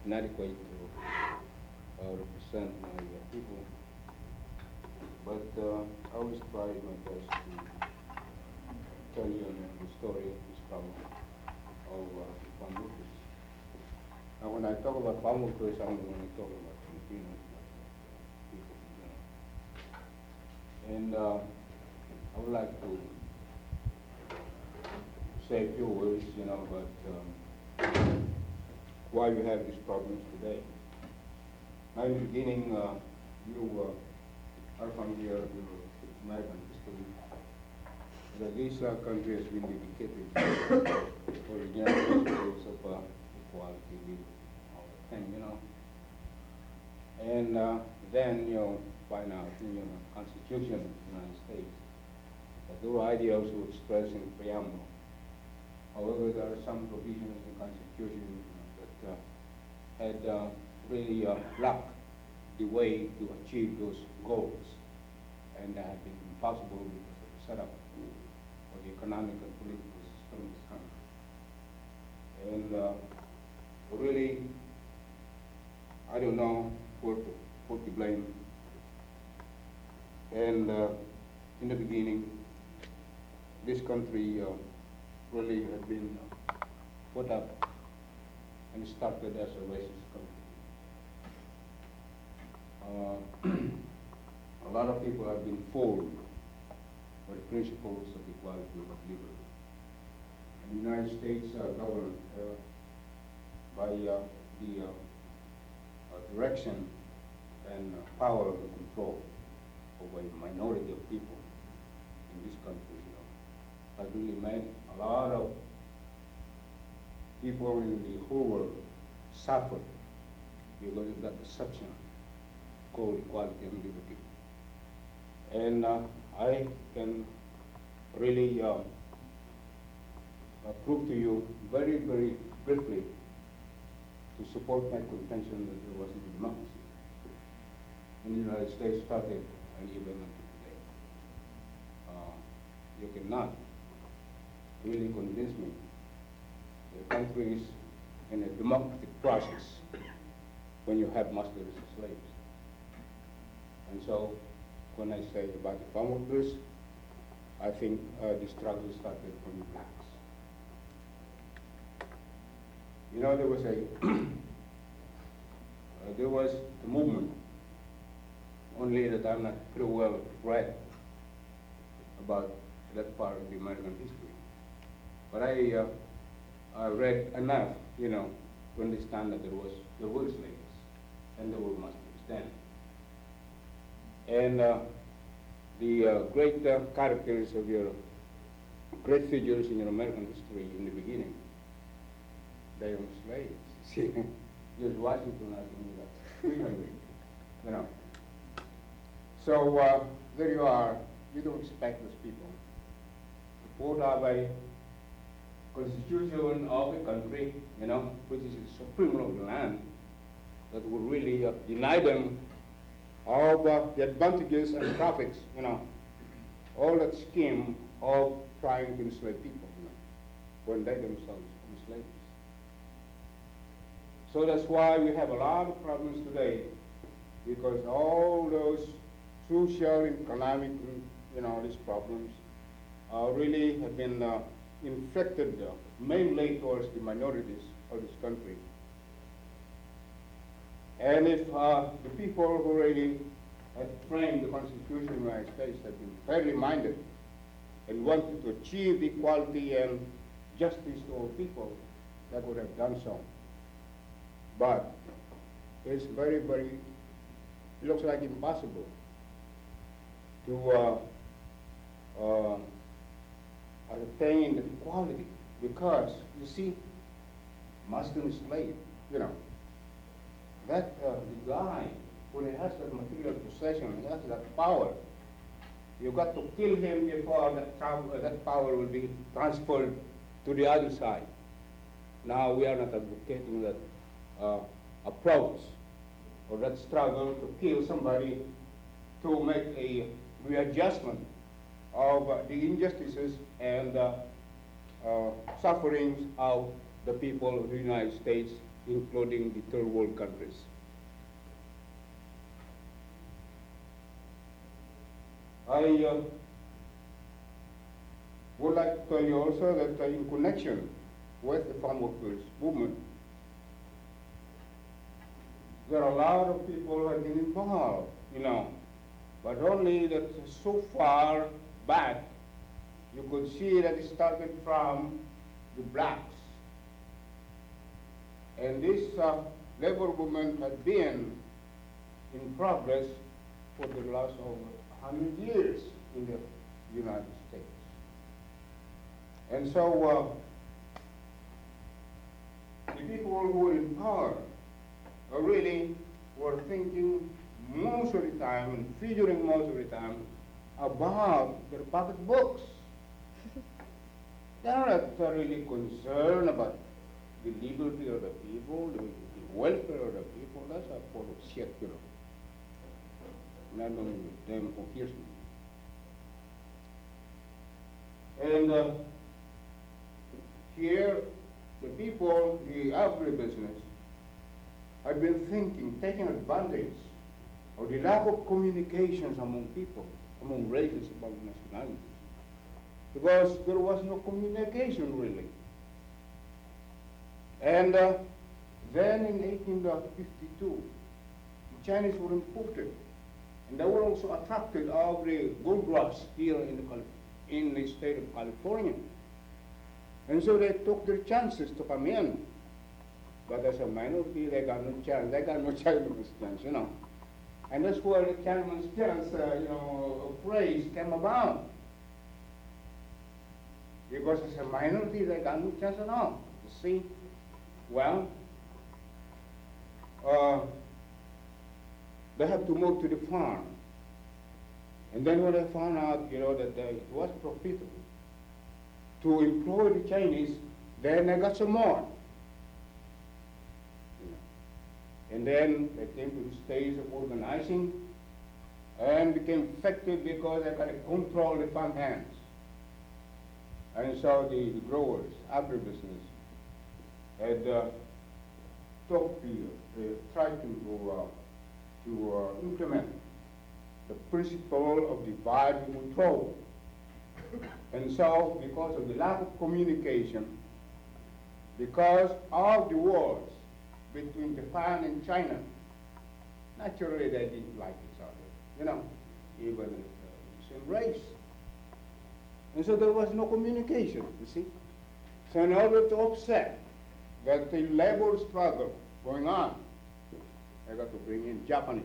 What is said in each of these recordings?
inadequate to represent my people. But I always try my best to tell you the story of this problem of Pamukkis. Now, when I talk about Pamukkis, I'm only talking about Filipinos, not people in general. And I would like to say a few words, about why we have these problems today. Now, in the beginning, you are familiar with American history. That this country has been dedicated for the general principles of equality, all the thing, And then, find out in the Constitution of the United States that there were ideals were expressed in the preamble. However, there are some provisions in the Constitution that had really blocked the way to achieve those goals, and that had been impossible because of the setup of the economic and political system in this country. And really, I don't know who to blame. And in the beginning, this country really had been put up and started as a racist country. A lot of people have been fooled by the principles of equality of liberty. And the United States governed by the direction and power of the control over a minority of people in this country. Has really made a lot of people in the whole world suffer because of that deception called equality and liberty. And I can really prove to you very, very briefly to support my contention that there wasn't democracy in the United States started and even until today. You cannot really convince me the country is in a democratic process when you have masters and slaves. And so when I say about the farm workers, I think the struggle started from the blacks. There was there was a movement, only that I'm not pretty well read about that part of the American history. But I read enough, to understand that there were slaves and there were masters then. And the great characters of your great figures in your American history in the beginning, they were slaves. See, George Washington, I think, 300, So there you are. You don't expect those people to put up a constitution of the country, which is the supreme law of the land, that would really deny them of the advantages and profits, all that scheme of trying to enslave people, when they themselves were slaves. So that's why we have a lot of problems today, because all those social, economic, these problems really have been infected mainly towards the minorities of this country. And if the people who really had framed the Constitution of the United States had been fairly minded and wanted to achieve equality and justice to all people, that would have done so. But it's very, very, it looks like impossible to attain equality, because, you see, master and slave, that the guy, when he has that material possession, he has that power, you've got to kill him before that power will be transferred to the other side. Now, we are not advocating that approach or that struggle to kill somebody to make a readjustment of the injustices and sufferings of the people of the United States including the third world countries. I would like to tell you also that in connection with the farm workers movement, there are a lot of people who have been involved, but only that so far back, you could see that it started from the blacks. And this labor movement had been in progress for the last over 100 years in the United States. And so the people who were in power really were thinking most of the time and figuring most of the time about their pocketbooks. They're not really concerned about the liberty of the people, the welfare of the people. That's a part of shit, Not only with them who hears me. And here, the people, the agribusiness, have been thinking, taking advantage of the lack of communications among people, among races, among nationalities. Because there was no communication, really. And then in 1852, the Chinese were imported. And they were also attracted of the gold rush here in the state of California. And so they took their chances to come in. But as a minority, they got no chance. They got no Chinaman's chance, And that's where the Chinaman's chance, phrase came about. Because as a minority, they got no chance at all. You see? Well, they have to move to the farm. And then when they found out, that it was profitable to employ the Chinese, then they got some more. And then they came to the stage of organizing and became effective because they could control the farm hands. And so the growers, agribusiness, had tried to implement the principle of divide and control. And so, because of the lack of communication, because of the wars between Japan and China, naturally they didn't like each other, even the same race. And so there was no communication, you see. So in order to offset that the labor struggle going on, they got to bring in Japanese.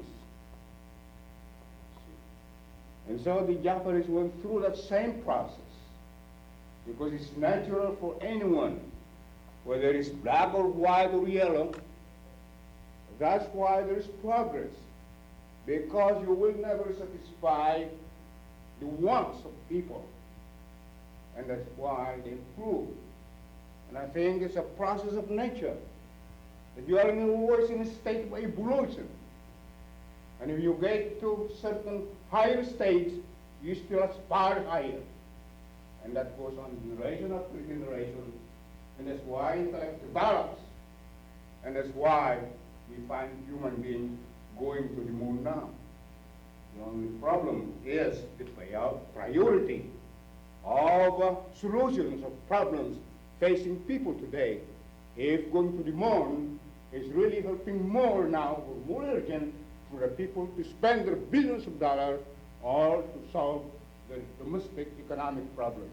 And so the Japanese went through that same process, because it's natural for anyone, whether it's black or white or yellow. That's why there's progress, because you will never satisfy the wants of people, and that's why they improve. And I think it's a process of nature, that you are always in a state of evolution. And if you get to certain higher states, you still aspire higher. And that goes on generation after generation. And that's why intellect develops. And that's why we find human beings going to the moon now. The only problem is the priority of solutions of problems facing people today. If going to the moon is really helping more now, or more urgent, for the people to spend their billions of dollars or to solve the domestic economic problems.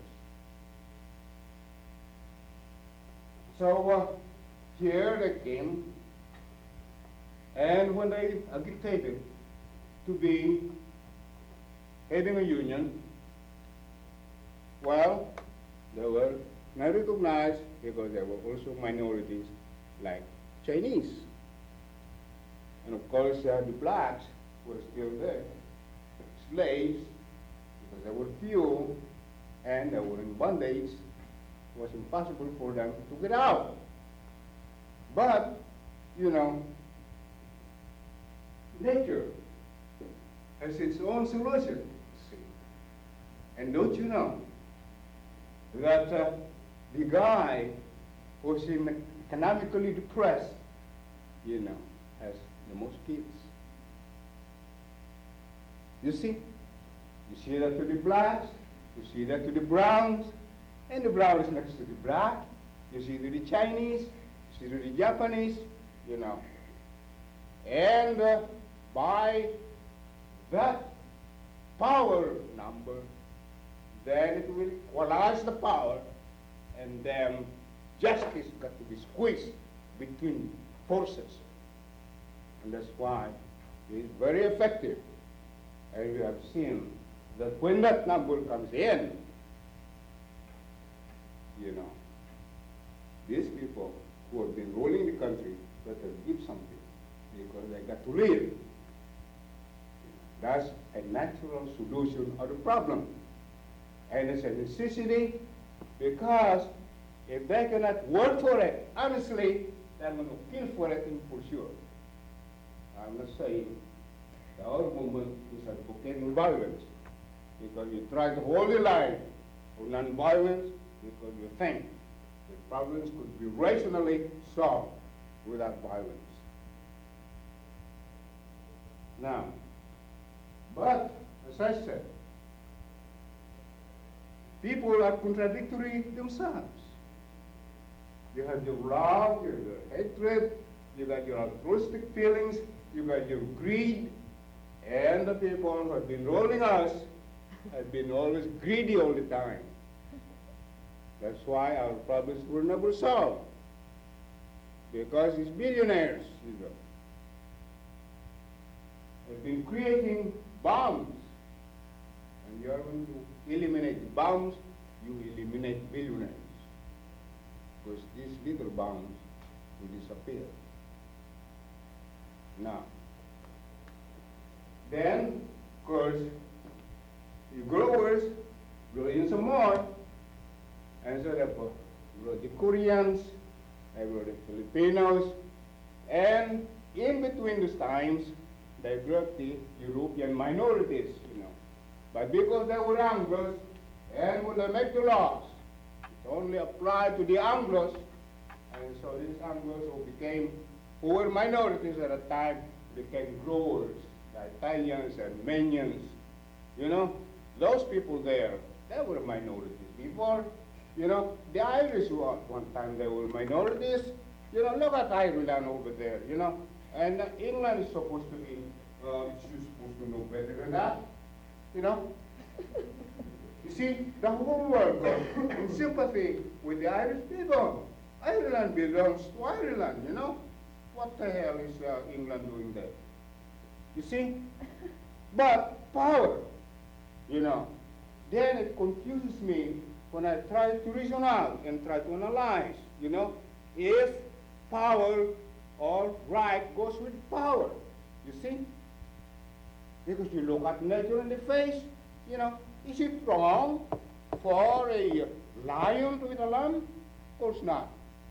So here they came, and when they agitated to be having a union, well, they were not recognized because there were also minorities like Chinese. And of course, the blacks were still there, slaves, because there were few, and they were in bondage. It was impossible for them to get out. But, nature has its own solution. See? And don't you know that the guy who's economically depressed has the most kids. You see? You see that to the blacks, you see that to the browns, and the brown is next to the black. You see to the Chinese, you see to the Japanese, And by that power number, then it will equalize the power, and then justice got to be squeezed between forces. And that's why it's very effective. And we have seen that when that number comes in, these people who have been ruling the country better give something because they got to live. That's a natural solution of the problem. And it's a necessity because if they cannot work for it, honestly, they're going to kill for it and for sure. I'm not saying the our movement is advocating violence because you try to hold the line for non-violence because you think the problems could be rationally solved without violence. Now, but as I said, people are contradictory themselves. You have your love, you have your hatred, you got your altruistic feelings, you got your greed, and the people who have been ruling us have been always greedy all the time. That's why our problems were never solved. Because these billionaires, have been creating bombs. And you are going to eliminate the bombs, you eliminate billionaires. Because these little bombs will disappear. Now, then, of course, the growers grow in some more, and so therefore, grow the Koreans, they grow the Filipinos, and in between those times, they brought the European minorities, But because they were Anglos, and when they make the laws, it only applied to the Anglos, and so these Anglos who were minorities at the time became growers, the Italians, Armenians, those people there, they were minorities. Before, the Irish were at one time, they were minorities. Look at Ireland over there, and England is supposed to be, she's supposed to know better than that, You see, the whole world goes in sympathy with the Irish people. Ireland belongs to Ireland, What the hell is England doing there? You see? But power, then it confuses me when I try to reason out and try to analyze, if power or right goes with power, you see? Because you look at nature in the face, is it wrong for a lion to eat a lamb? Of course not.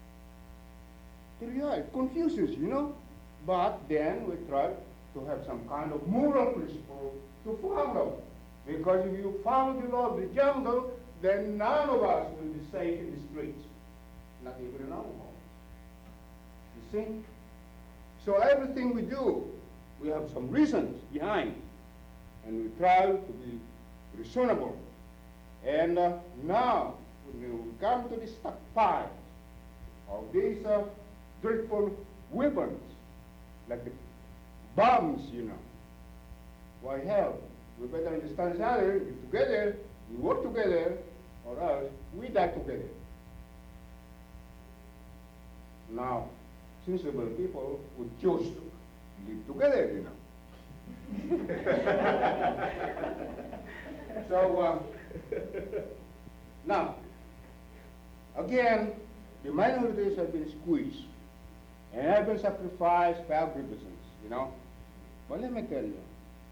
It confuses, But then we try to have some kind of moral principle to follow. Because if you follow the law of the jungle, then none of us will be safe in the streets. Not even in our homes. You see? So everything we do, we have some reasons behind. And we try to be reasonable. And now, when we come to the stockpile of these dreadful weapons, like the bombs, why hell, we better understand each other, we together, we work together, or else we die together. Now, sensible people would choose to live together, So, now, again, the minorities have been squeezed and have been sacrificed by agribusiness, But let me tell you,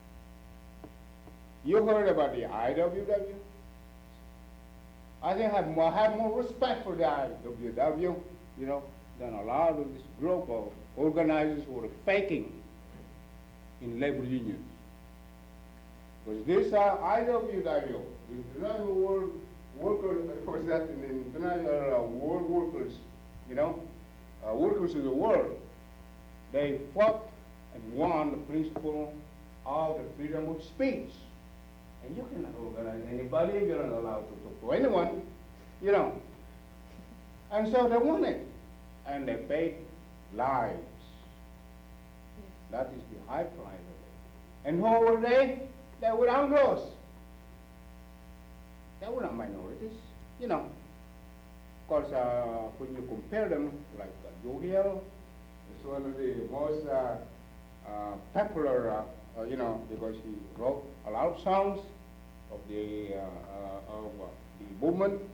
you heard about the IWW? I think I have more respect for the IWW, than a lot of this group of organizers who are faking in labor unions. Because this IWW, the International World Workers, of course that's the International World Workers, workers of the world. they fought and won the principle of the freedom of speech. And you cannot organize anybody, you're not allowed to talk to anyone, you know. And so they won it, and they paid lives. That is the high price of it. And who were they? They were Anglos. They were not minorities, you know. Of course, when you compare them, like Joe Hill is one of the most popular, you know, because he wrote a lot of songs of the movement.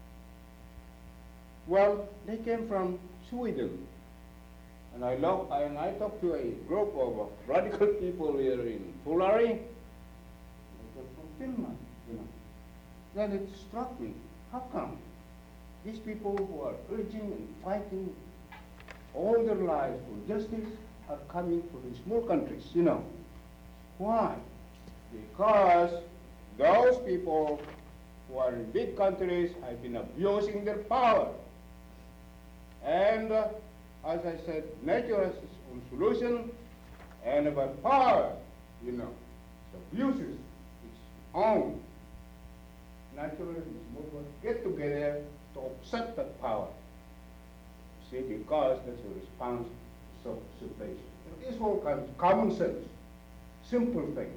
Well, they came from Sweden. And I talked to a group of radical people here in Tulare. They were from Finland, you know. Then it struck me, how come these people who are urging and fighting all their lives for justice are coming from these small countries, you know? Why? Because those people who are in big countries have been abusing their power. And as I said, nature has its own solution, and about power, you know, it abuses its own. Naturally, these movements get together to accept that power. See, because that's a response to subjugation. These all kinds of common sense, simple things.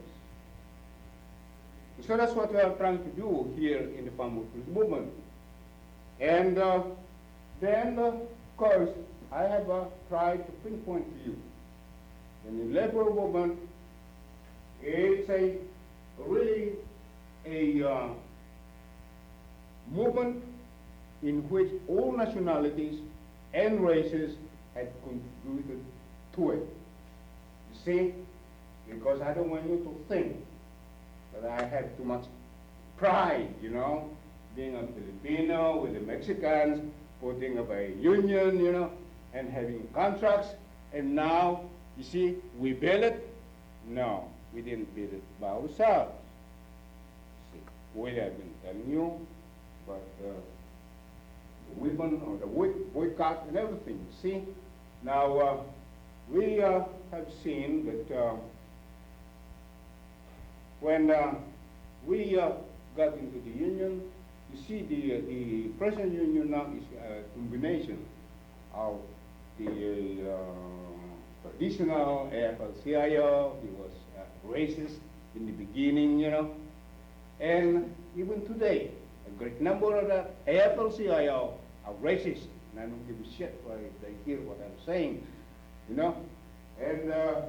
So that's what we are trying to do here in the farm workers movement. And then, of course, I have tried to pinpoint to you. In the labor movement, it's really a movement in which all nationalities and races had contributed to it. You see, because I don't want you to think that I have too much pride, you know, being a Filipino with the Mexicans, putting up a union, you know, and having contracts, and now, you see, we built it. No, we didn't build it by ourselves. See, we have been telling you, but the women or the boycott and everything. See, now we have seen that when we got into the union, you see the present union now is a combination of the traditional AFL-CIO. He was racist in the beginning, you know, and even today, a great number of the AFL-CIO are racist, and I don't give a shit why they hear what I'm saying, you know. And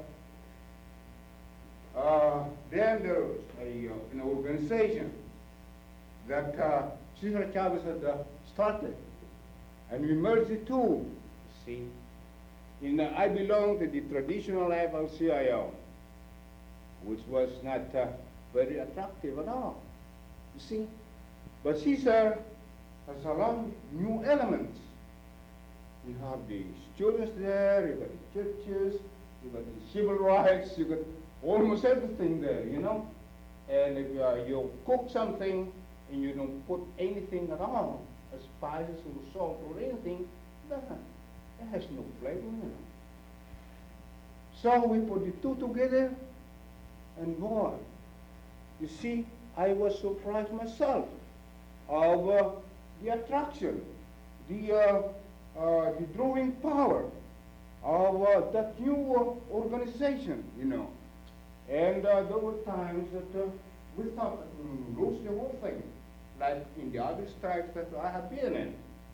then there was an organization that Cesar Chavez had started, and we merged the two. See, I belong to the traditional AFL-CIO, which was not very attractive at all. You see, but Cesar has a lot of new elements. You have the students there, you got the churches, you got the civil rights, you got almost everything there, you know. And if you cook something and you don't put anything at all, spices or salt or anything, that has no flavor, you know. So we put the two together, and boy, you see, I was surprised myself of the attraction, the drawing power of that new organization, you know. And there were times that we thought that we would lose the whole thing, like in the other strikes that I have been in.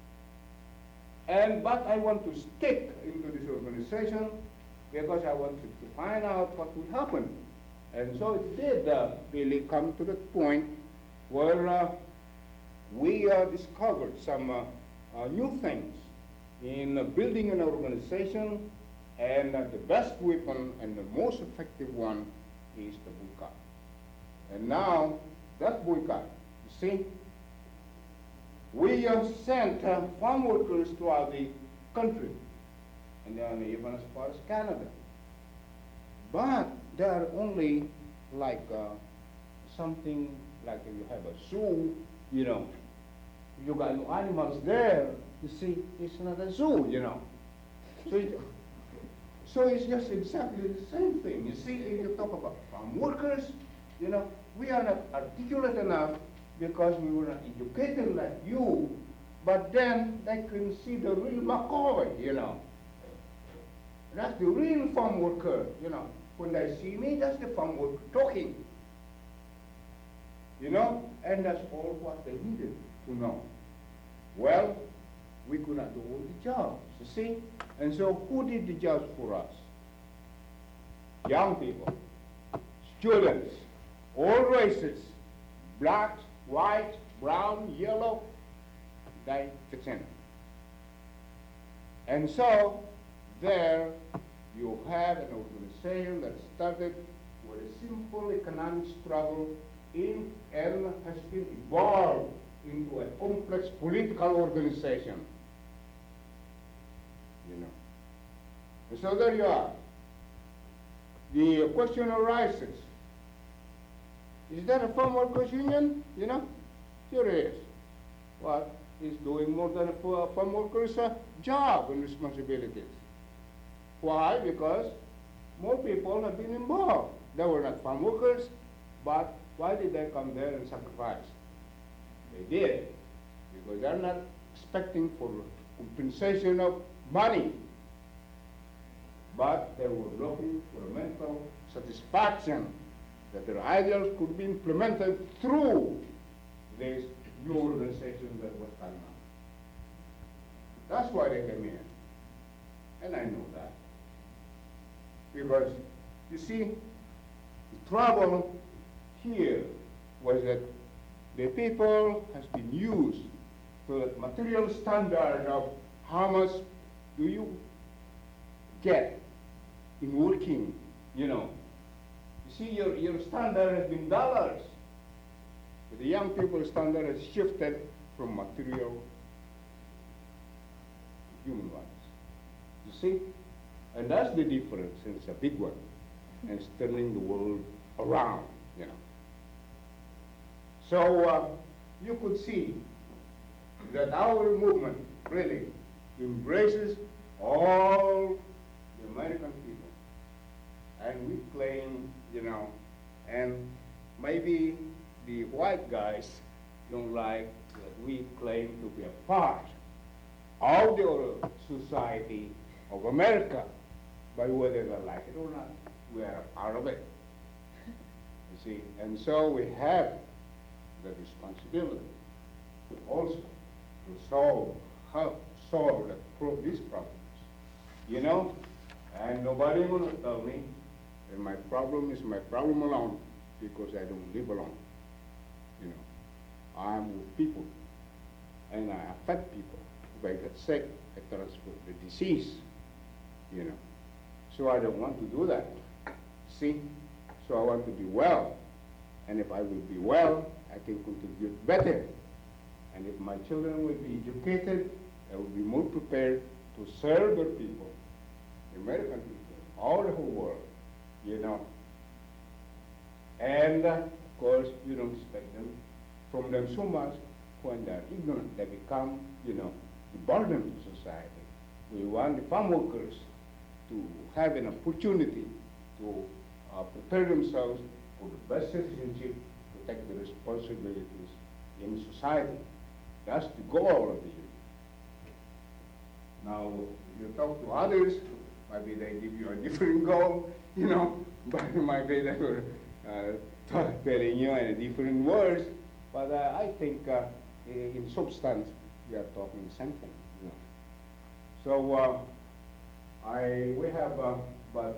But I want to stick into this organization because I wanted to find out what would happen. And so it did really come to that point where we discovered some new things in building an organization, and the best weapon and the most effective one is the boycott. And now, that boycott, you see, we sent farm workers throughout the country, and then even as far as Canada. But they are only like something like if you have a zoo, you know, you got no animals there, you see, it's not a zoo, you know. So it's just exactly the same thing. You see, if you talk about farm workers, you know, we are not articulate enough because we were not educated like you, but then they can see the real McCoy, you know. That's the real farm worker, you know. When they see me, that's the farm worker talking. You know, and that's all what they needed to know. Well, we could not do all the jobs, you see? And so who did the jobs for us? Young people, students, all races, blacks, white, brown, yellow, they fit in. And so there you have an organization that started with a simple economic struggle and has been evolved into a complex political organization. You know. And so there you are. The question arises, is that a farm workers union? You know? Sure it is. What is doing more than a farm workers' job and responsibilities. Why? Because more people have been involved. They were not farm workers, but why did they come there and sacrifice? They did, because they're not expecting for compensation of money, but they were looking for a mental satisfaction that their ideals could be implemented through this new organization that was coming up. That's why they came in, and I know that. Because, you see, the trouble here was that the people has been used to the material standard of how much do you get in working, you know. You see, your standard has been dollars. But the young people's standard has shifted from material to human rights. You see? And that's the difference, and it's a big one. And it's turning the world around, you know. So you could see that our movement really embraces all the American people. And we claim, you know, and maybe the white guys don't like that we claim to be a part of the society of America, but whether they like it or not, we are a part of it. You see, and so we have the responsibility also to help solve these problems. You know, and nobody will tell me that my problem is my problem alone because I don't live alone. You know, I'm with people, and I affect people. If I get sick, I transfer the disease. You know, so I don't want to do that. See, so I want to be well, and if I will be well, I can contribute better. And if my children will be educated, I will be more prepared to serve their people, the American people, all the whole world, you know. And of course, you don't expect them from them so much when they're ignorant. They become, you know, a burden to society. We want the farm workers to have an opportunity to prepare themselves for the best citizenship, to take the responsibilities in society. That's the goal of the union. Now, if you talk to others, maybe they give you a different goal, you know, but maybe they were telling you in different words, but I think in substance, we are talking the same thing, you know. So, we have about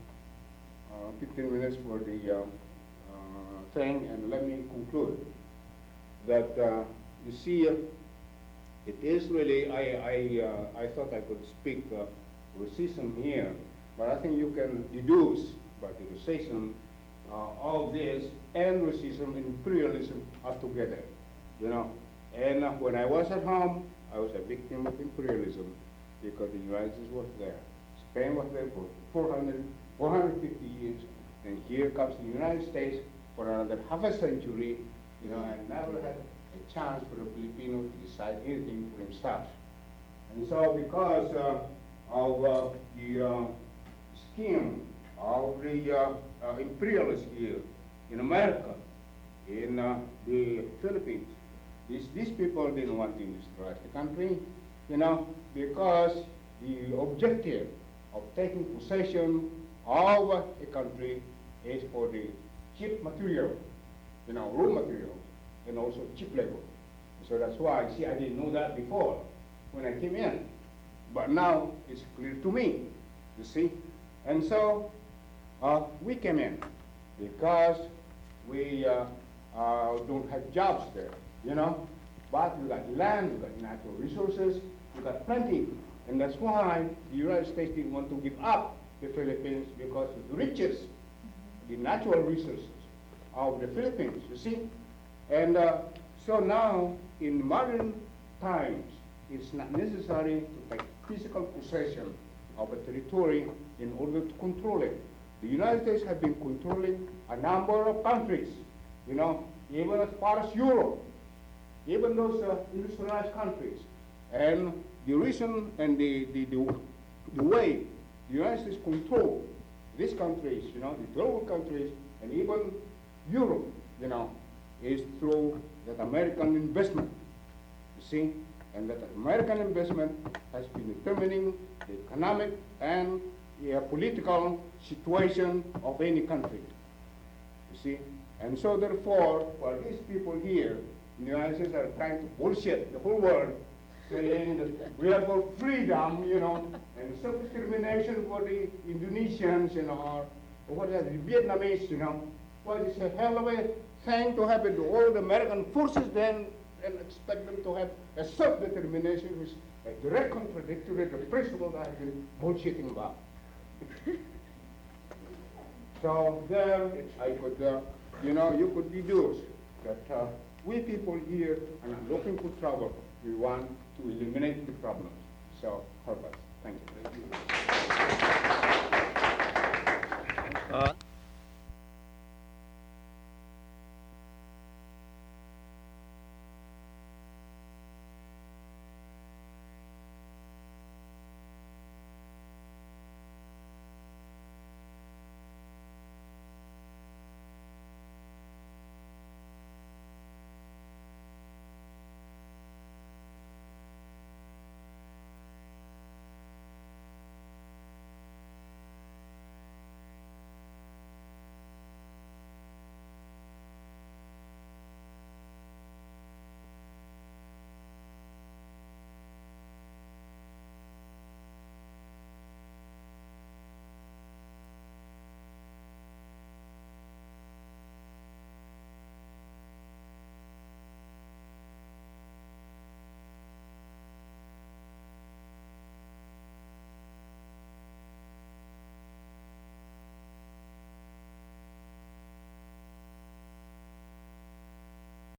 15 minutes for the thing, and let me conclude that you see, it is really, I thought I could speak racism here, but I think you can deduce by the racism all this and racism and imperialism are together, you know. And when I was at home, I was a victim of imperialism because the United States was there. Spain was there for 450 years, and here comes the United States for another half a century, you know, and never had a chance for a Filipino to decide anything for himself. And so because of the scheme of the imperialists here in America, in the Philippines. These people didn't want to industrialize the country, because the objective of taking possession of a country is for the cheap material, raw material, and also cheap labor. So that's why, see, I didn't know that before when I came in. But now it's clear to me, you see. And so we came in because we don't have jobs there, But we got land, we got natural resources, we got plenty. And that's why the United States didn't want to give up the Philippines because of the riches, the natural resources of the Philippines, you see. And so now, in modern times, it's not necessary to take physical possession of a territory in order to control it. The United States has been controlling a number of countries, even as far as Europe, even those industrialized countries. And the reason and the way the United States control these countries, the global countries, and even Europe, is through that American investment, you see, and that American investment has been determining the economic and political situation of any country, you see. And so therefore, while these people here in the United States are trying to bullshit the whole world, saying that we are for freedom, and self-determination for the Indonesians, or what is that, the Vietnamese, well, it's a hell of a thing to have all the American forces then and expect them to have a self-determination, which is a direct contradictory to the principle that I've been bullshitting about. So there, I could, you could deduce that we people here are not looking for trouble. We want to eliminate the problems. So, help us. Thank you.